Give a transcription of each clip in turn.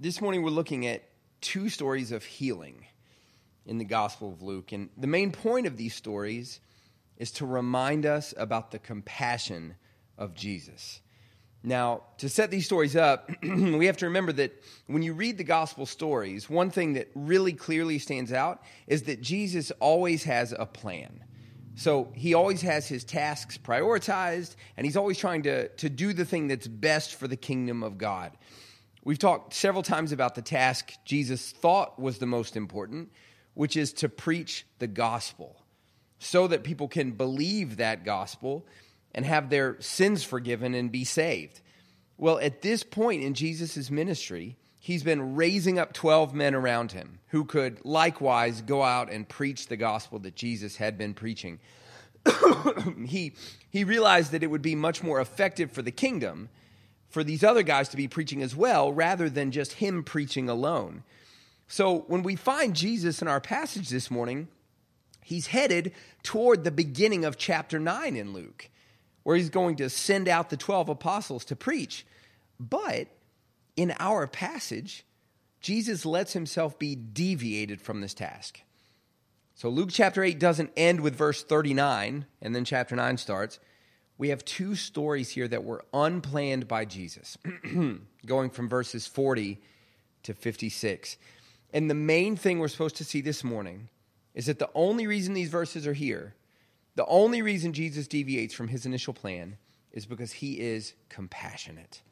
this morning we're looking at two stories of healing in the Gospel of Luke. And the main point of these stories is to remind us about the compassion of Jesus. Now, to set these stories up, we have to remember that when you read the gospel stories, one thing that really clearly stands out is that Jesus always has a plan. So he always has his tasks prioritized, and he's always trying to do the thing that's best for the kingdom of God. We've talked several times about the task Jesus thought was the most important, which is to preach the gospel so that people can believe that gospel and have their sins forgiven and be saved. Well, at this point in Jesus' ministry, he's been raising up 12 men around him who could likewise go out and preach the gospel that Jesus had been preaching. He realized that it would be much more effective for the kingdom for these other guys to be preaching as well, rather than just him preaching alone. So when we find Jesus in our passage this morning, he's headed toward the beginning of chapter 9 in Luke, where he's going to send out the 12 apostles to preach. But in our passage, Jesus lets himself be deviated from this task. So Luke chapter 8 doesn't end with verse 39, and then chapter 9 starts. We have two stories here that were unplanned by Jesus, going from verses 40 to 56. And the main thing we're supposed to see this morning is that the only reason these verses are here, the only reason Jesus deviates from his initial plan, is because he is compassionate.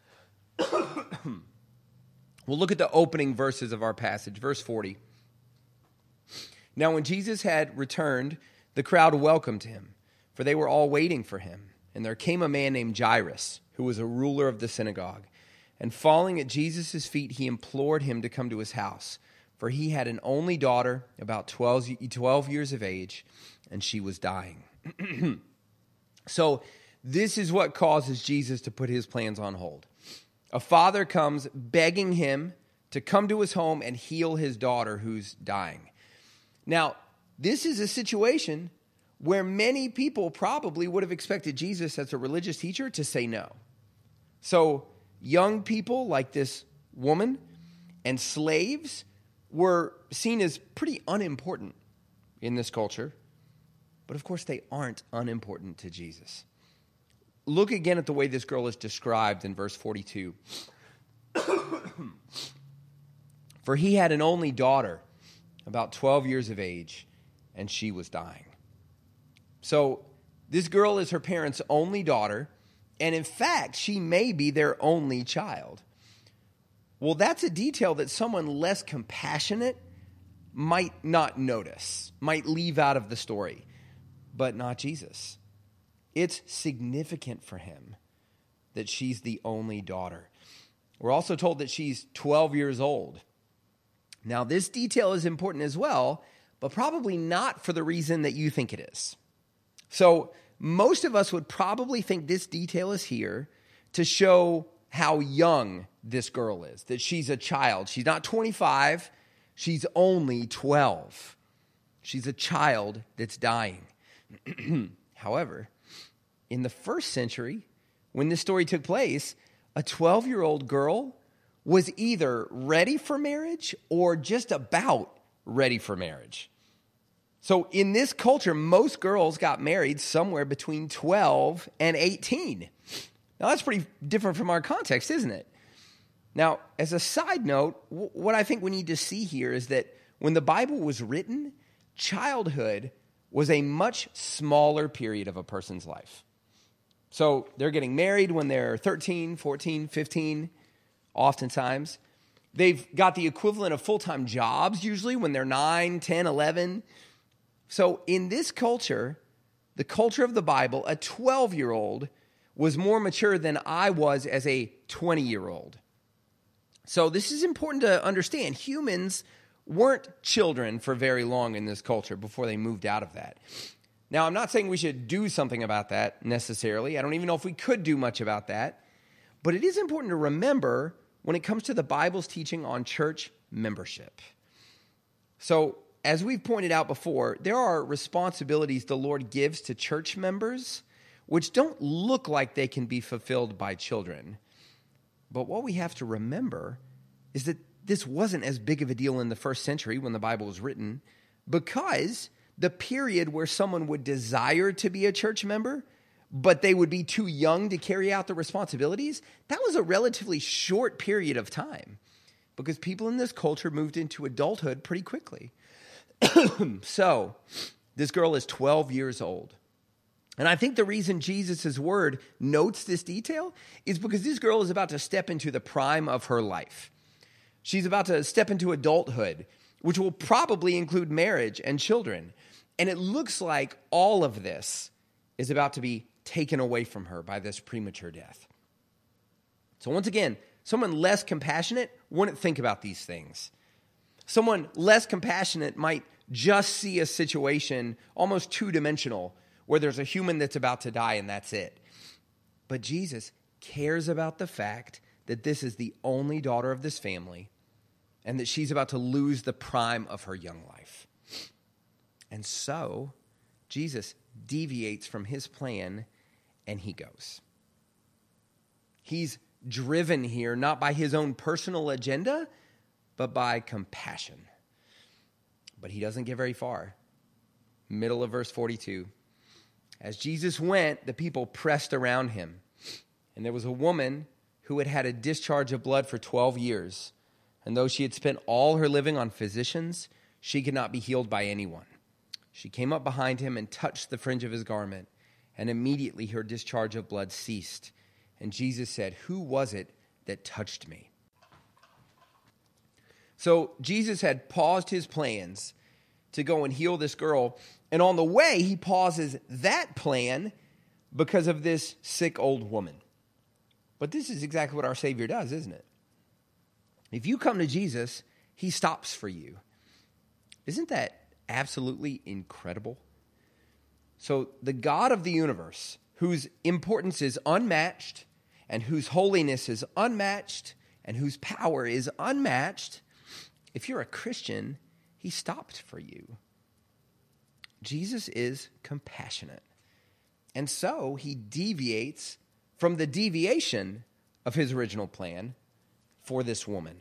We'll look at the opening verses of our passage, verse 40. Now when Jesus had returned, the crowd welcomed him, for they were all waiting for him. And there came a man named Jairus, who was a ruler of the synagogue. And falling at Jesus' feet, he implored him to come to his house, for he had an only daughter, about 12 years of age, and she was dying. So this is what causes Jesus to put his plans on hold. A father comes begging him to come to his home and heal his daughter who's dying. Now, this is a situation where many people probably would have expected Jesus as a religious teacher to say no. So young people like this woman and slaves were seen as pretty unimportant in this culture. But of course, they aren't unimportant to Jesus. Look again at the way this girl is described in verse 42. For he had an only daughter, about 12 years of age, and she was dying. So this girl is her parents' only daughter, and in fact, she may be their only child. Well, that's a detail that someone less compassionate might not notice, might leave out of the story, but not Jesus. It's significant for him that she's the only daughter. We're also told that she's 12 years old. Now, this detail is important as well, but probably not for the reason that you think it is. So most of us would probably think this detail is here to show how young this girl is, that she's a child. She's not 25, she's only 12. She's a child that's dying. However, in the first century, when this story took place, a 12-year-old girl was either ready for marriage or just about ready for marriage. So in this culture, most girls got married somewhere between 12 and 18. Now, that's pretty different from our context, isn't it? Now, as a side note, what I think we need to see here is that when the Bible was written, childhood was a much smaller period of a person's life. So they're getting married when they're 13, 14, 15, oftentimes. They've got the equivalent of full-time jobs usually when they're 9, 10, 11. So in this culture, the culture of the Bible, a 12-year-old was more mature than I was as a 20-year-old. So this is important to understand. Humans weren't children for very long in this culture before they moved out of that. Now, I'm not saying we should do something about that necessarily. I don't even know if we could do much about that. But it is important to remember when it comes to the Bible's teaching on church membership. So, as we've pointed out before, there are responsibilities the Lord gives to church members which don't look like they can be fulfilled by children. But what we have to remember is that this wasn't as big of a deal in the first century when the Bible was written, because the period where someone would desire to be a church member, but they would be too young to carry out the responsibilities, that was a relatively short period of time, because people in this culture moved into adulthood pretty quickly. So this girl is 12 years old. And I think the reason Jesus' word notes this detail is because this girl is about to step into the prime of her life. She's about to step into adulthood, which will probably include marriage and children. And it looks like all of this is about to be taken away from her by this premature death. So once again, someone less compassionate wouldn't think about these things. Someone less compassionate might just see a situation almost two-dimensional, where there's a human that's about to die and that's it. But Jesus cares about the fact that this is the only daughter of this family and that she's about to lose the prime of her young life. And so Jesus deviates from his plan and he goes. He's driven here not by his own personal agenda, but by compassion. But he doesn't get very far. Middle of verse 42. As Jesus went, the people pressed around him. And there was a woman who had had a discharge of blood for 12 years. And though she had spent all her living on physicians, she could not be healed by anyone. She came up behind him and touched the fringe of his garment. And immediately her discharge of blood ceased. And Jesus said, "Who was it that touched me?" So Jesus had paused his plans to go and heal this girl. And on the way, he pauses that plan because of this sick old woman. But this is exactly what our Savior does, isn't it? If you come to Jesus, he stops for you. Isn't that absolutely incredible? So the God of the universe, whose importance is unmatched, and whose holiness is unmatched, and whose power is unmatched, if you're a Christian, he stopped for you. Jesus is compassionate. And so he deviates from the deviation of his original plan for this woman.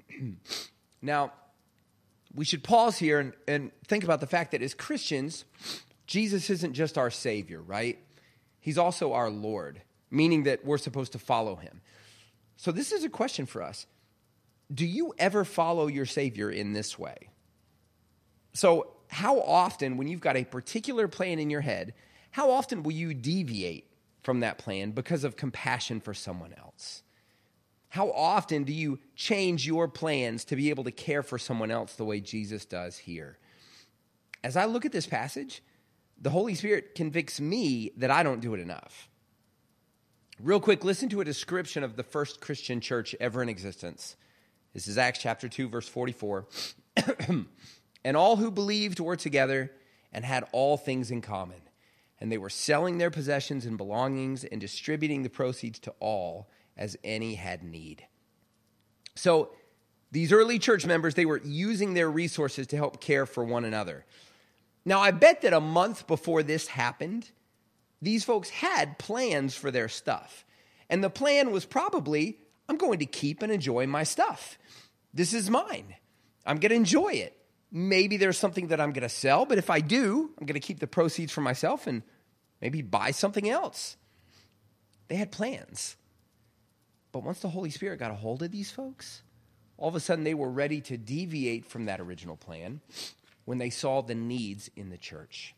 Now, we should pause here and think about the fact that as Christians, Jesus isn't just our Savior, right? He's also our Lord, meaning that we're supposed to follow him. So this is a question for us. Do you ever follow your Savior in this way? So how often, when you've got a particular plan in your head, how often will you deviate from that plan because of compassion for someone else? How often do you change your plans to be able to care for someone else the way Jesus does here? As I look at this passage, the Holy Spirit convicts me that I don't do it enough. Real quick, listen to a description of the first Christian church ever in existence. This is Acts chapter 2, verse 44. And all who believed were together and had all things in common. And they were selling their possessions and belongings and distributing the proceeds to all as any had need. So these early church members, they were using their resources to help care for one another. Now, I bet that a month before this happened, these folks had plans for their stuff. And the plan was probably, I'm going to keep and enjoy my stuff. This is mine. I'm going to enjoy it. Maybe there's something that I'm going to sell, but if I do, I'm going to keep the proceeds for myself and maybe buy something else. They had plans. But once the Holy Spirit got a hold of these folks, all of a sudden they were ready to deviate from that original plan when they saw the needs in the church.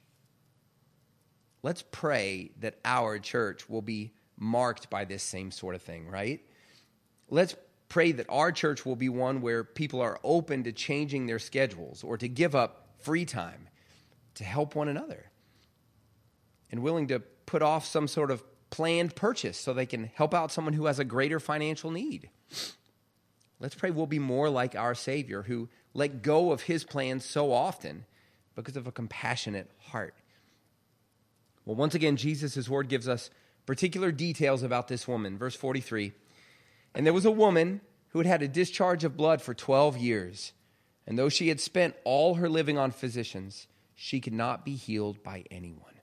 Let's pray that our church will be marked by this same sort of thing, right? Let's pray that our church will be one where people are open to changing their schedules or to give up free time to help one another and willing to put off some sort of planned purchase so they can help out someone who has a greater financial need. Let's pray we'll be more like our Savior, who let go of his plans so often because of a compassionate heart. Well, once again, Jesus' word gives us particular details about this woman. Verse 43, and there was a woman who had had a discharge of blood for 12 years, and though she had spent all her living on physicians, she could not be healed by anyone.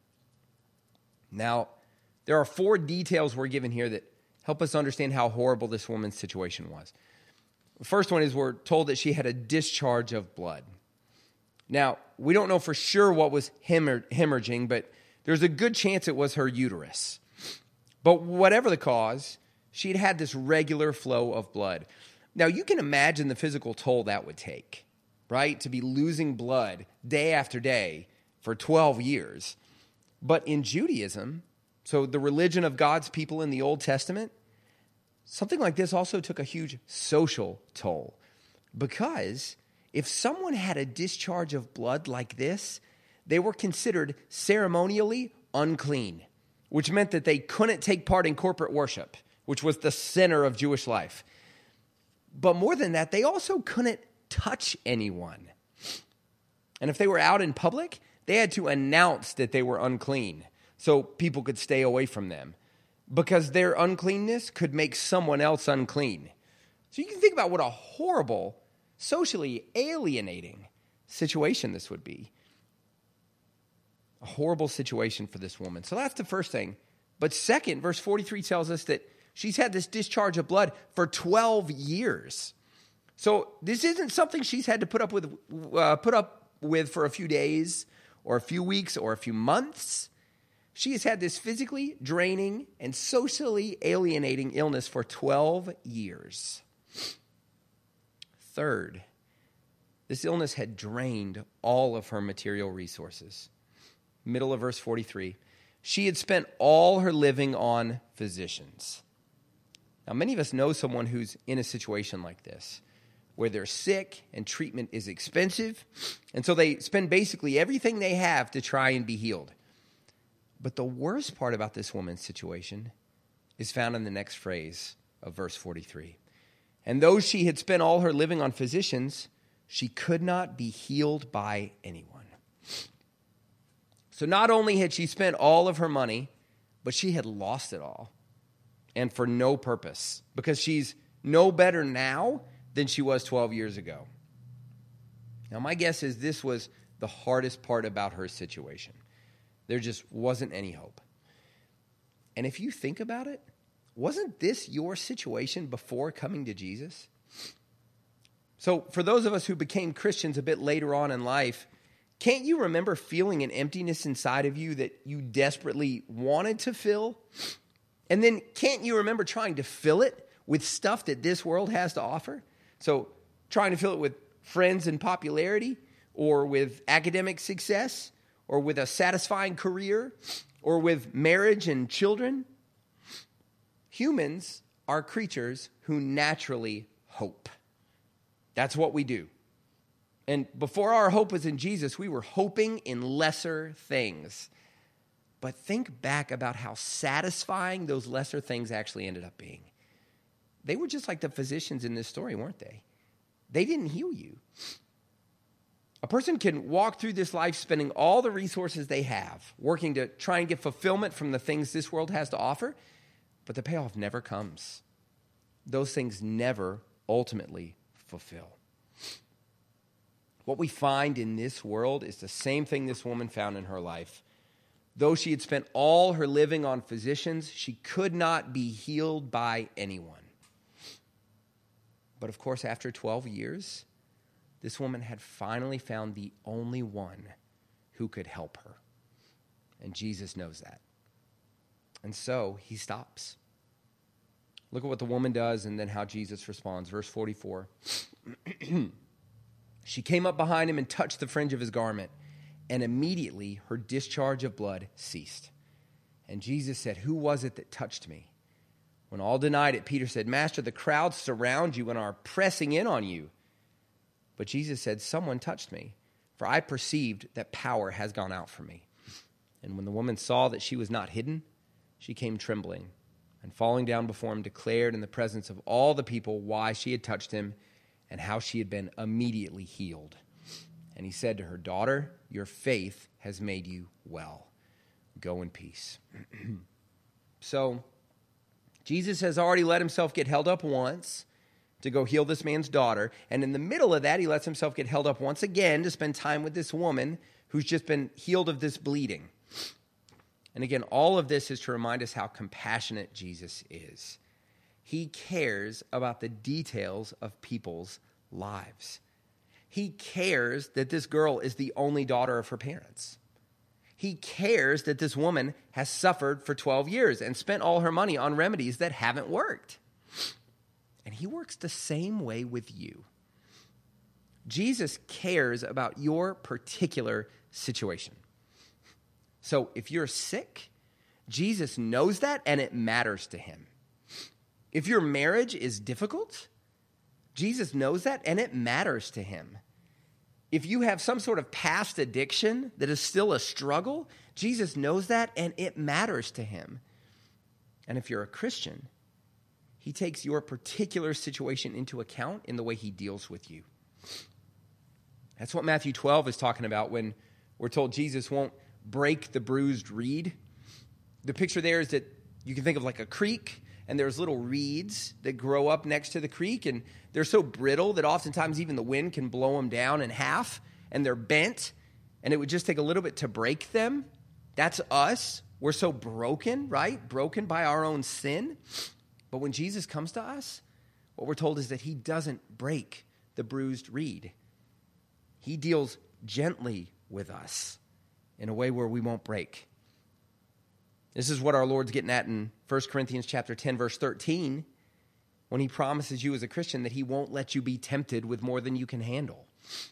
Now, there are 4 details we're given here that help us understand how horrible this woman's situation was. The first one is we're told that she had a discharge of blood. Now, we don't know for sure what was hemorrhaging, but there's a good chance it was her uterus. But whatever the cause, she'd had this regular flow of blood. Now, you can imagine the physical toll that would take, right? To be losing blood day after day for 12 years. But in Judaism, so the religion of God's people in the Old Testament, something like this also took a huge social toll. Because if someone had a discharge of blood like this, they were considered ceremonially unclean, which meant that they couldn't take part in corporate worship, which was the center of Jewish life. But more than that, they also couldn't touch anyone. And if they were out in public, they had to announce that they were unclean so people could stay away from them, because their uncleanness could make someone else unclean. So you can think about what a horrible, socially alienating situation this would be. A horrible situation for this woman. So that's the first thing. But second, verse 43 tells us that she's had this discharge of blood for 12 years. So this isn't something she's had to put up with for a few days or a few weeks or a few months. She has had this physically draining and socially alienating illness for 12 years. Third, this illness had drained all of her material resources. Middle of verse 43. She had spent all her living on physicians. Now, many of us know someone who's in a situation like this, where they're sick and treatment is expensive, and so they spend basically everything they have to try and be healed. But the worst part about this woman's situation is found in the next phrase of verse 43. And though she had spent all her living on physicians, she could not be healed by anyone. So not only had she spent all of her money, but she had lost it all, and for no purpose, because she's no better now than she was 12 years ago. Now, my guess is this was the hardest part about her situation. There just wasn't any hope. And if you think about it, wasn't this your situation before coming to Jesus? So for those of us who became Christians a bit later on in life, can't you remember feeling an emptiness inside of you that you desperately wanted to fill? And then can't you remember trying to fill it with stuff that this world has to offer? So trying to fill it with friends and popularity, or with academic success, or with a satisfying career, or with marriage and children. Humans are creatures who naturally hope. That's what we do. And before our hope was in Jesus, we were hoping in lesser things. But think back about how satisfying those lesser things actually ended up being. They were just like the physicians in this story, weren't they? They didn't heal you. A person can walk through this life spending all the resources they have, working to try and get fulfillment from the things this world has to offer, but the payoff never comes. Those things never ultimately fulfill. What we find in this world is the same thing this woman found in her life. Though she had spent all her living on physicians, she could not be healed by anyone. But of course, after 12 years, this woman had finally found the only one who could help her. And Jesus knows that. And so he stops. Look at what the woman does and then how Jesus responds. Verse 44. She came up behind him and touched the fringe of his garment, and immediately her discharge of blood ceased. And Jesus said, "Who was it that touched me?" When all denied it, Peter said, "Master, the crowds surround you and are pressing in on you." But Jesus said, "Someone touched me, for I perceived that power has gone out from me." And when the woman saw that she was not hidden, she came trembling, and falling down before him, declared in the presence of all the people why she had touched him and how she had been immediately healed. And he said to her, "Daughter, your faith has made you well. Go in peace." So, Jesus has already let himself get held up once to go heal this man's daughter. And in the middle of that, he lets himself get held up once again to spend time with this woman who's just been healed of this bleeding. And again, all of this is to remind us how compassionate Jesus is. He cares about the details of people's lives. He cares that this girl is the only daughter of her parents. He cares that this woman has suffered for 12 years and spent all her money on remedies that haven't worked. And he works the same way with you. Jesus cares about your particular situation. So if you're sick, Jesus knows that and it matters to him. If your marriage is difficult, Jesus knows that and it matters to him. If you have some sort of past addiction that is still a struggle, Jesus knows that and it matters to him. And if you're a Christian, he takes your particular situation into account in the way he deals with you. That's what Matthew 12 is talking about when we're told Jesus won't break the bruised reed. The picture there is that you can think of like a creek, and there's little reeds that grow up next to the creek, and they're so brittle that oftentimes even the wind can blow them down in half, and they're bent, and it would just take a little bit to break them. That's us. We're so broken, right? Broken by our own sin. But when Jesus comes to us, what we're told is that he doesn't break the bruised reed. He deals gently with us in a way where we won't break. This is what our Lord's getting at in 1 Corinthians chapter 10, verse 13, when he promises you as a Christian that he won't let you be tempted with more than you can handle.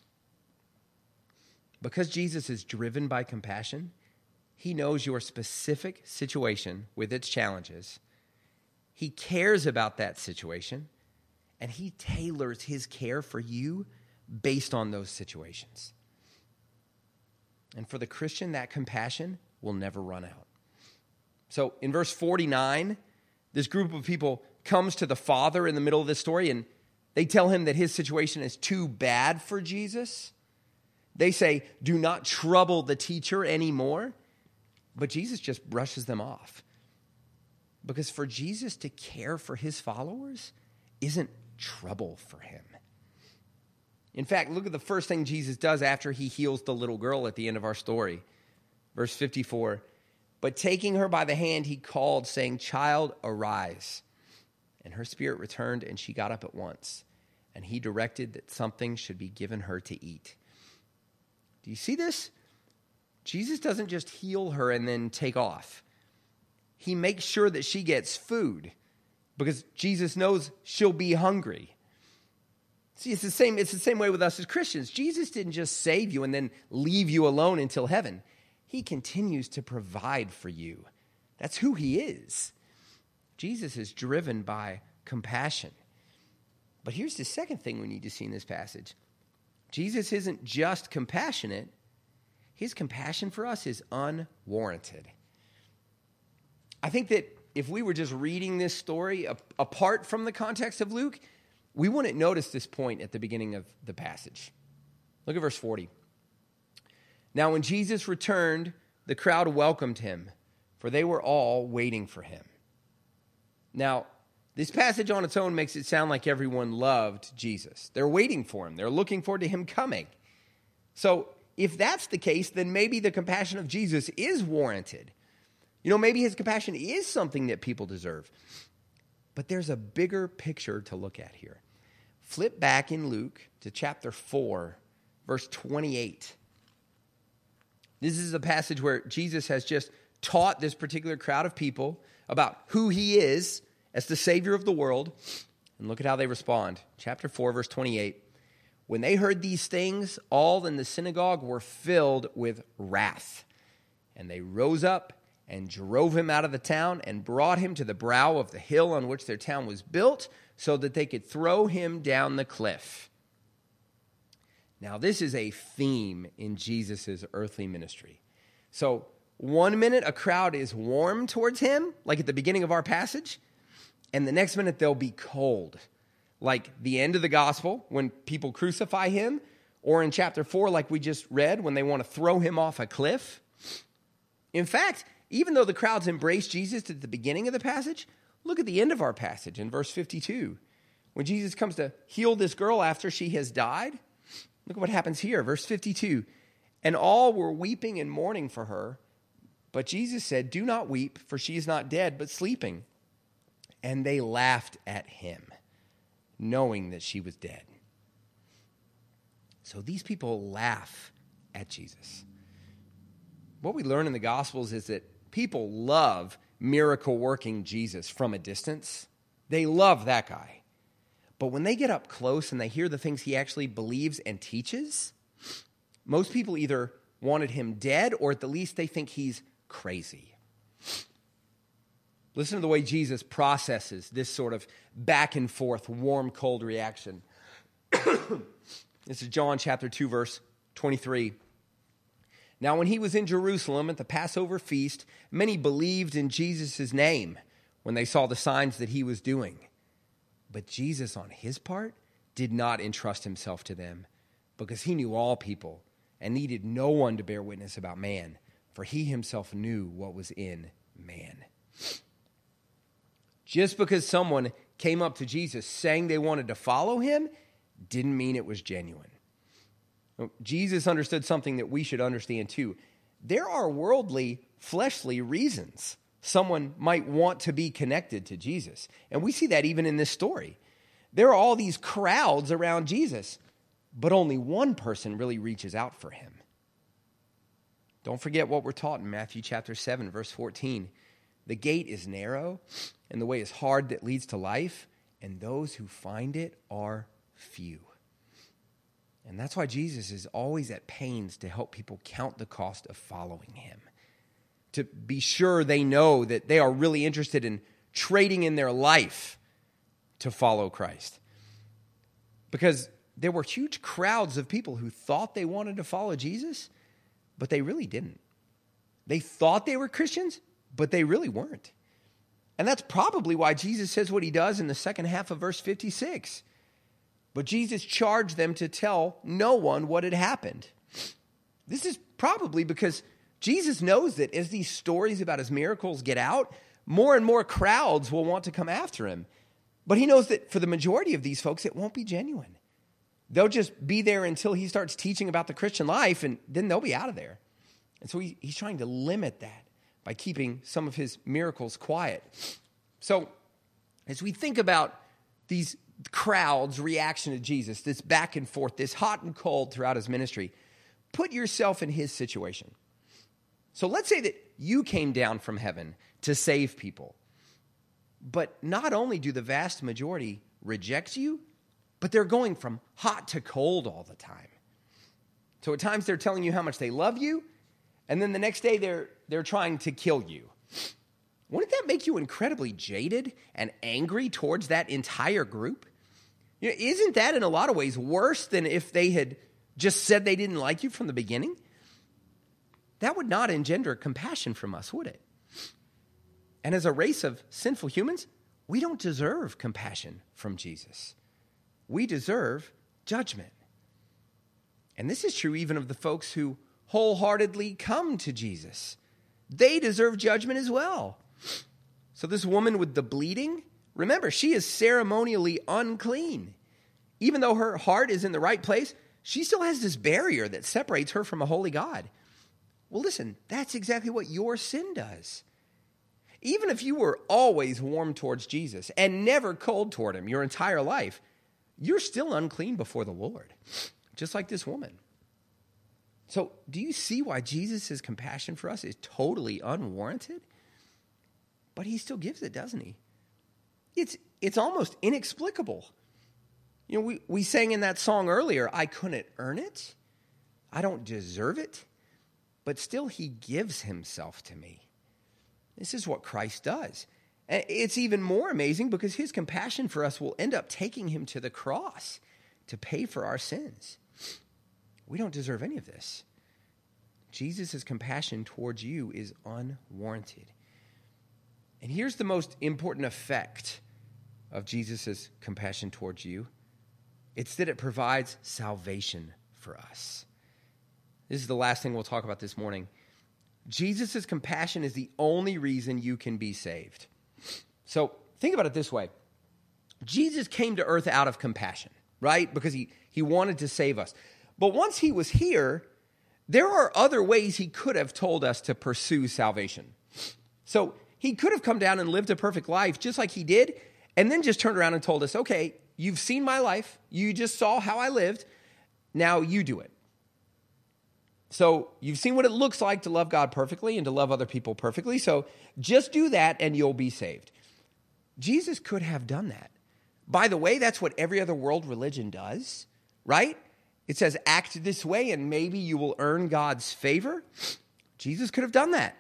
Because Jesus is driven by compassion, he knows your specific situation with its challenges. He cares about that situation, and he tailors his care for you based on those situations. And for the Christian, that compassion will never run out. So in verse 49, this group of people comes to the Father in the middle of this story, and they tell him that his situation is too bad for Jesus. They say, do not trouble the teacher anymore. But Jesus just brushes them off. Because for Jesus to care for his followers isn't trouble for him. In fact, look at the first thing Jesus does after he heals the little girl at the end of our story. Verse 54, but taking her by the hand, he called, saying, child, arise. And her spirit returned, and she got up at once. And he directed that something should be given her to eat. Do you see this? Jesus doesn't just heal her and then take off. He makes sure that she gets food because Jesus knows she'll be hungry. See, it's the same way with us as Christians. Jesus didn't just save you and then leave you alone until heaven. He continues to provide for you. That's who he is. Jesus is driven by compassion. But here's the second thing we need to see in this passage. Jesus isn't just compassionate. His compassion for us is unwarranted. I think that if we were just reading this story apart from the context of Luke, we wouldn't notice this point at the beginning of the passage. Look at verse 40. Now when Jesus returned, the crowd welcomed him, for they were all waiting for him. Now, this passage on its own makes it sound like everyone loved Jesus. They're waiting for him. They're looking forward to him coming. So if that's the case, then maybe the compassion of Jesus is warranted. You know, maybe his compassion is something that people deserve. But there's a bigger picture to look at here. Flip back in Luke to chapter 4, verse 28. This is a passage where Jesus has just taught this particular crowd of people about who he is as the Savior of the world. And look at how they respond. Chapter 4, verse 28. When they heard these things, all in the synagogue were filled with wrath. And they rose up and drove him out of the town and brought him to the brow of the hill on which their town was built so that they could throw him down the cliff. Now, this is a theme in Jesus' earthly ministry. So, 1 minute a crowd is warm towards him, like at the beginning of our passage, and the next minute they'll be cold, like the end of the gospel when people crucify him, or in chapter 4, like we just read, when they want to throw him off a cliff. In fact, even though the crowds embraced Jesus at the beginning of the passage, look at the end of our passage in verse 52. When Jesus comes to heal this girl after she has died, look at what happens here, verse 52. And all were weeping and mourning for her, but Jesus said, do not weep, for she is not dead, but sleeping. and they laughed at him, knowing that she was dead. So these people laugh at Jesus. What we learn in the Gospels is that people love miracle-working Jesus from a distance. They love that guy. But when they get up close and they hear the things he actually believes and teaches, most people either wanted him dead or at the least they think he's crazy. Listen to the way Jesus processes this sort of back and forth, warm, cold reaction. This is John chapter 2, verse 23. Now, when he was in Jerusalem at the Passover feast, many believed in Jesus' name when they saw the signs that he was doing. But Jesus, on his part, did not entrust himself to them because he knew all people and needed no one to bear witness about man, for he himself knew what was in man. Just because someone came up to Jesus saying they wanted to follow him didn't mean it was genuine. Jesus understood something that we should understand too. There are worldly, fleshly reasons someone might want to be connected to Jesus. And we see that even in this story. There are all these crowds around Jesus, but only one person really reaches out for him. Don't forget what we're taught in Matthew chapter 7, verse 14. The gate is narrow, and the way is hard that leads to life, and those who find it are few. And that's why Jesus is always at pains to help people count the cost of following him, to be sure they know that they are really interested in trading in their life to follow Christ. Because there were huge crowds of people who thought they wanted to follow Jesus, but they really didn't. They thought they were Christians, but they really weren't. And that's probably why Jesus says what he does in the second half of verse 56. But Jesus charged them to tell no one what had happened. This is probably because Jesus knows that as these stories about his miracles get out, more and more crowds will want to come after him. But he knows that for the majority of these folks, it won't be genuine. They'll just be there until he starts teaching about the Christian life, and then they'll be out of there. And so he's trying to limit that by keeping some of his miracles quiet. So as we think about these crowds' reaction to Jesus, this back and forth, this hot and cold throughout his ministry, put yourself in his situation. So let's say that you came down from heaven to save people. But not only do the vast majority reject you, but they're going from hot to cold all the time. So at times they're telling you how much they love you, and then the next day they're trying to kill you. Wouldn't that make you incredibly jaded and angry towards that entire group? You know, isn't that in a lot of ways worse than if they had just said they didn't like you from the beginning? That would not engender compassion from us, would it? And as a race of sinful humans, we don't deserve compassion from Jesus. We deserve judgment. And this is true even of the folks who wholeheartedly come to Jesus. They deserve judgment as well. So this woman with the bleeding, remember, she is ceremonially unclean. Even though her heart is in the right place, she still has this barrier that separates her from a holy God. Well, listen, that's exactly what your sin does. Even if you were always warm towards Jesus and never cold toward him your entire life, you're still unclean before the Lord, just like this woman. So do you see why Jesus' compassion for us is totally unwarranted? But he still gives it, doesn't he? It's almost inexplicable. You know, we sang in that song earlier, I couldn't earn it. I don't deserve it. But still he gives himself to me. This is what Christ does. And it's even more amazing because his compassion for us will end up taking him to the cross to pay for our sins. We don't deserve any of this. Jesus' compassion towards you is unwarranted. And here's the most important effect of Jesus' compassion towards you. It's that it provides salvation for us. This is the last thing we'll talk about this morning. Jesus' compassion is the only reason you can be saved. So think about it this way. Jesus came to earth out of compassion, right? Because he wanted to save us. But once he was here, there are other ways he could have told us to pursue salvation. So he could have come down and lived a perfect life just like he did, and then just turned around and told us, okay, you've seen my life. You just saw how I lived. Now you do it. So you've seen what it looks like to love God perfectly and to love other people perfectly. So just do that and you'll be saved. Jesus could have done that. By the way, that's what every other world religion does, right? It says, act this way and maybe you will earn God's favor. Jesus could have done that.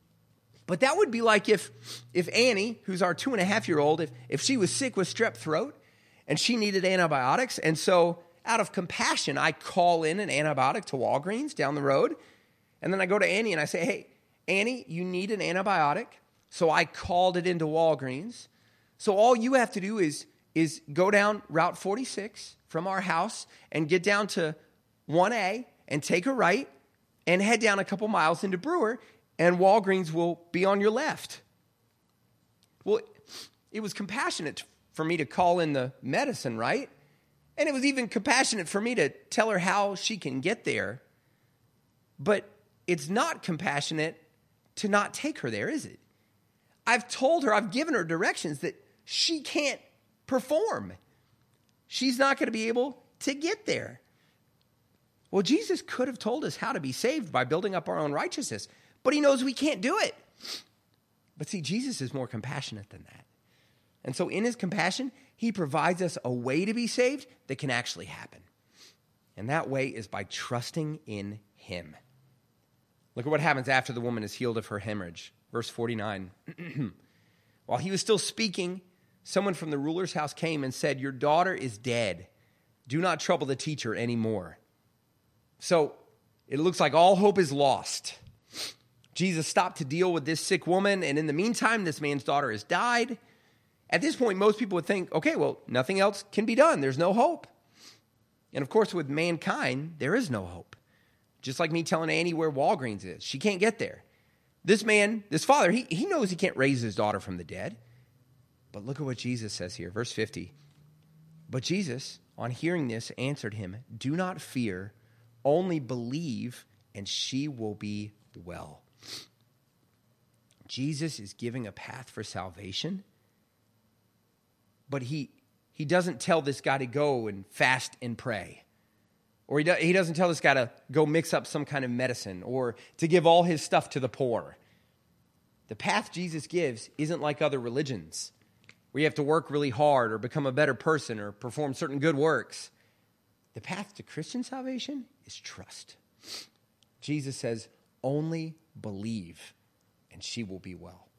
But that would be like if Annie, who's our 2.5-year-old, if she was sick with strep throat and she needed antibiotics, and so out of compassion, I call in an antibiotic to Walgreens down the road, and then I go to Annie and I say, hey, Annie, you need an antibiotic. So I called it into Walgreens. So all you have to do is go down Route 46 from our house and get down to 1A and take a right and head down a couple miles into Brewer, and Walgreens will be on your left. Well, it was compassionate for me to call in the medicine, right? And it was even compassionate for me to tell her how she can get there. But it's not compassionate to not take her there, is it? I've told her, I've given her directions that she can't perform. She's not going to be able to get there. Well, Jesus could have told us how to be saved by building up our own righteousness, but he knows we can't do it. But see, Jesus is more compassionate than that. And so in his compassion, he provides us a way to be saved that can actually happen. And that way is by trusting in him. Look at what happens after the woman is healed of her hemorrhage. Verse 49. While he was still speaking, someone from the ruler's house came and said, your daughter is dead. Do not trouble the teacher anymore. So it looks like all hope is lost. Jesus stopped to deal with this sick woman, and in the meantime, this man's daughter has died. At this point, most people would think, okay, well, nothing else can be done. There's no hope. And of course, with mankind, there is no hope. Just like me telling Annie where Walgreens is. She can't get there. This man, this father, he knows he can't raise his daughter from the dead. But look at what Jesus says here, verse 50. But Jesus, on hearing this, answered him, do not fear, only believe, and she will be well. Jesus is giving a path for salvation, but he doesn't tell this guy to go and fast and pray. Or he doesn't tell this guy to go mix up some kind of medicine or to give all his stuff to the poor. The path Jesus gives isn't like other religions where you have to work really hard or become a better person or perform certain good works. The path to Christian salvation is trust. Jesus says, only believe and she will be well.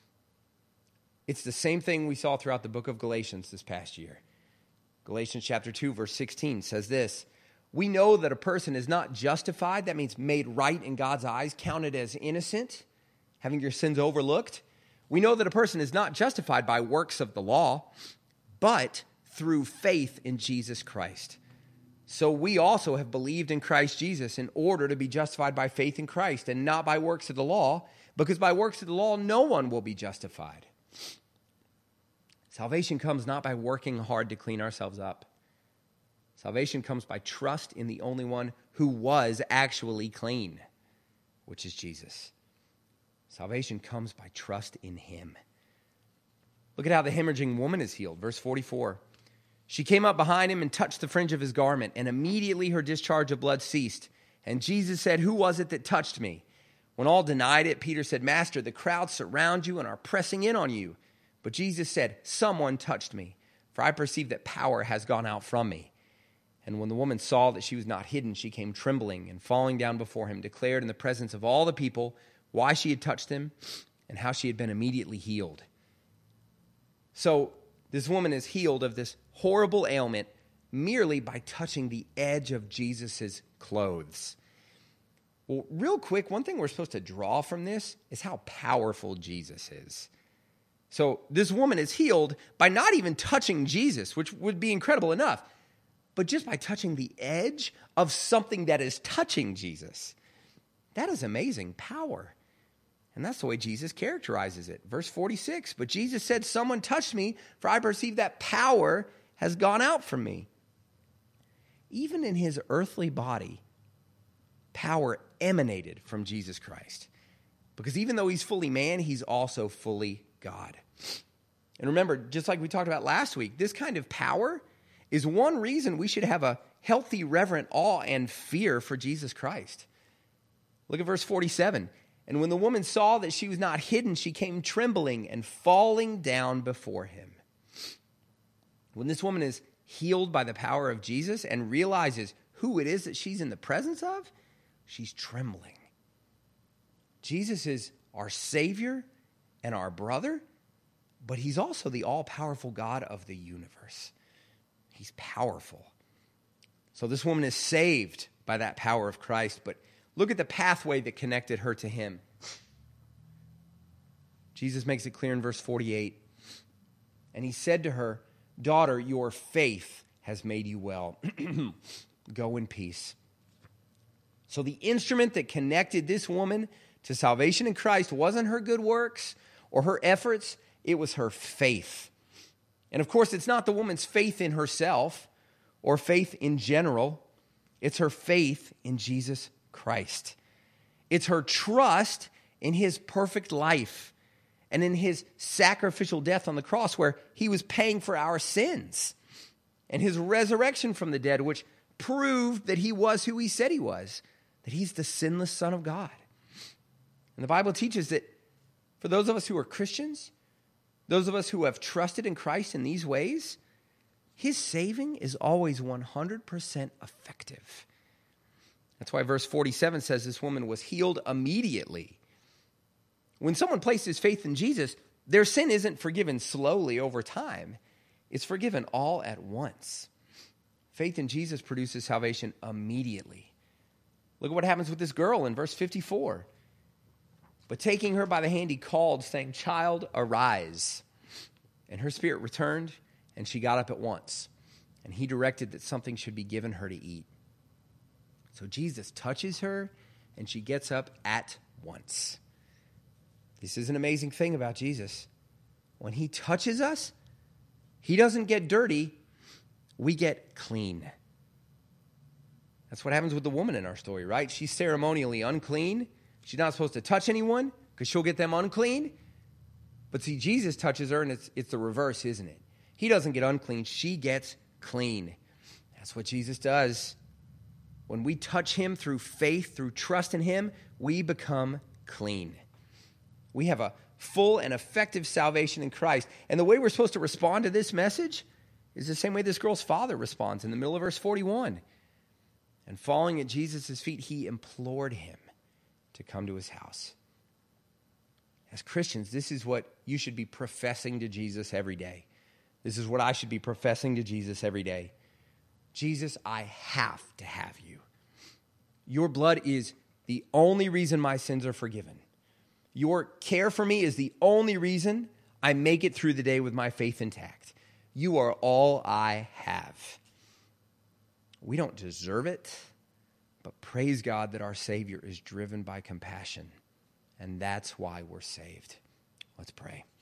It's the same thing we saw throughout the book of Galatians this past year. Galatians chapter 2, verse 16 says this, we know that a person is not justified, that means made right in God's eyes, counted as innocent, having your sins overlooked. We know that a person is not justified by works of the law, but through faith in Jesus Christ. So we also have believed in Christ Jesus in order to be justified by faith in Christ and not by works of the law, because by works of the law, no one will be justified. Salvation comes not by working hard to clean ourselves up. Salvation comes by trust in the only one who was actually clean, which is Jesus. Salvation comes by trust in him. Look at how the hemorrhaging woman is healed. Verse 44. She came up behind him and touched the fringe of his garment, and immediately her discharge of blood ceased. And Jesus said, who was it that touched me? When all denied it, Peter said, Master, the crowds surround you and are pressing in on you. But Jesus said, someone touched me, for I perceive that power has gone out from me. And when the woman saw that she was not hidden, she came trembling and falling down before him, declared in the presence of all the people why she had touched him and how she had been immediately healed. So this woman is healed of this horrible ailment merely by touching the edge of Jesus' clothes. Well, real quick, one thing we're supposed to draw from this is how powerful Jesus is. So this woman is healed by not even touching Jesus, which would be incredible enough, but just by touching the edge of something that is touching Jesus. That is amazing power. And that's the way Jesus characterizes it. Verse 46, but Jesus said, someone touched me, for I perceive that power has gone out from me. Even in his earthly body, power emanated from Jesus Christ. Because even though he's fully man, he's also fully God. And remember, just like we talked about last week, this kind of power is one reason we should have a healthy, reverent awe and fear for Jesus Christ. Look at verse 47. And when the woman saw that she was not hidden, she came trembling and falling down before him. When this woman is healed by the power of Jesus and realizes who it is that she's in the presence of, she's trembling. Jesus is our Savior and our brother, but he's also the all-powerful God of the universe. He's powerful. So this woman is saved by that power of Christ, but look at the pathway that connected her to him. Jesus makes it clear in verse 48. And he said to her, "Daughter, your faith has made you well. Go in peace." So the instrument that connected this woman to salvation in Christ wasn't her good works or her efforts. It was her faith. And of course, it's not the woman's faith in herself or faith in general. It's her faith in Jesus Christ. It's her trust in his perfect life and in his sacrificial death on the cross, where he was paying for our sins, and his resurrection from the dead, which proved that he was who he said he was, that he's the sinless Son of God. And the Bible teaches that for those of us who are Christians, those of us who have trusted in Christ in these ways, his saving is always 100% effective. That's why verse 47 says this woman was healed immediately. When someone places faith in Jesus, their sin isn't forgiven slowly over time. It's forgiven all at once. Faith in Jesus produces salvation immediately. Look at what happens with this girl in verse 54. But taking her by the hand, he called, saying, "Child, arise." And her spirit returned, and she got up at once. And he directed that something should be given her to eat. So Jesus touches her, and she gets up at once. This is an amazing thing about Jesus. When he touches us, he doesn't get dirty, we get clean. That's what happens with the woman in our story, right? She's ceremonially unclean. She's not supposed to touch anyone because she'll get them unclean. But see, Jesus touches her, and it's the reverse, isn't it? He doesn't get unclean. She gets clean. That's what Jesus does. When we touch him through faith, through trust in him, we become clean. We have a full and effective salvation in Christ. And the way we're supposed to respond to this message is the same way this girl's father responds in the middle of verse 41. And falling at Jesus' feet, he implored him to come to his house. As Christians, this is what you should be professing to Jesus every day. This is what I should be professing to Jesus every day. Jesus, I have to have you. Your blood is the only reason my sins are forgiven. Your care for me is the only reason I make it through the day with my faith intact. You are all I have. We don't deserve it, but praise God that our Savior is driven by compassion, and that's why we're saved. Let's pray.